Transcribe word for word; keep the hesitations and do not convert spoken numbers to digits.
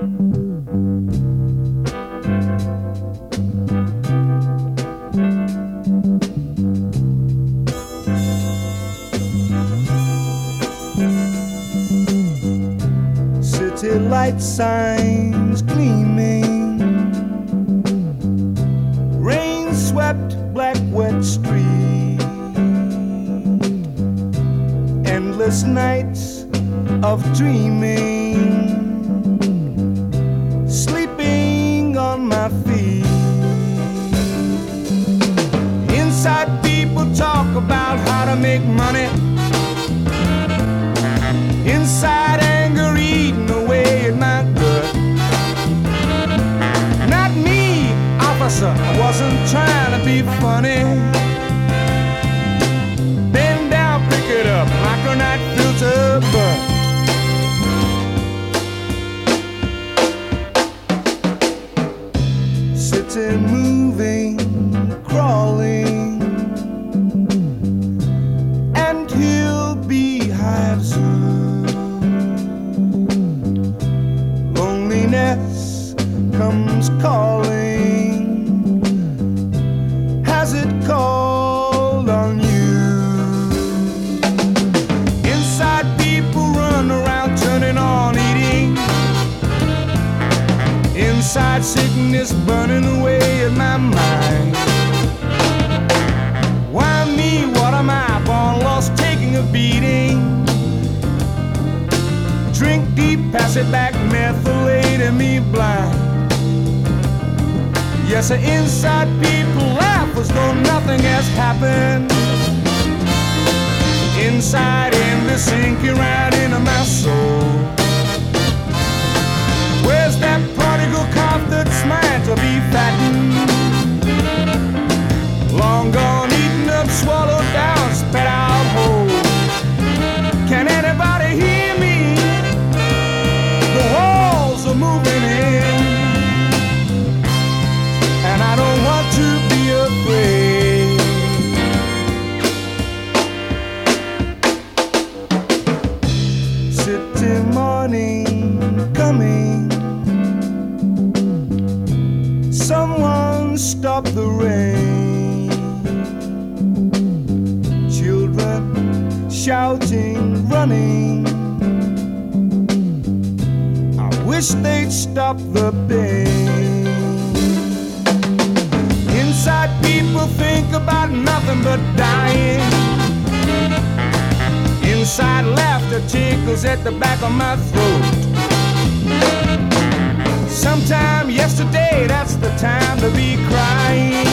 City light signs gleaming, rain-swept black wet street, endless nights of dreaming, sleeping on my feet. Inside people talk about how to make money, inside anger eating away at my gut. Not me, officer, I wasn't trying to be funny. Bend down, pick it up, micronite filter butt. Sitting, moving, crawling, and hill beehives. Loneliness comes calling. Has it called on you? Inside people run around turning on eating, inside sickness burning away in my mind. Why me? What am I? Born lost, taking a beating. Drink deep, pass it back, methylating me blind. Yes, the inside people laugh as though nothing has happened. Inside in the sinking right into my soul. Where's that prodigal calf that's mine to be fattened? Long gone, eaten up, swallowed down, spat out whole. Can anybody hear me? The walls are moving in, and I don't want to be afraid. City morning coming, someone stop the rain. Children shouting, running, I wish they'd stop the pain. Inside people think about nothing but dying. Inside laughter tickles at the back of my throat. Sometime yesterday, that's the time to be crying.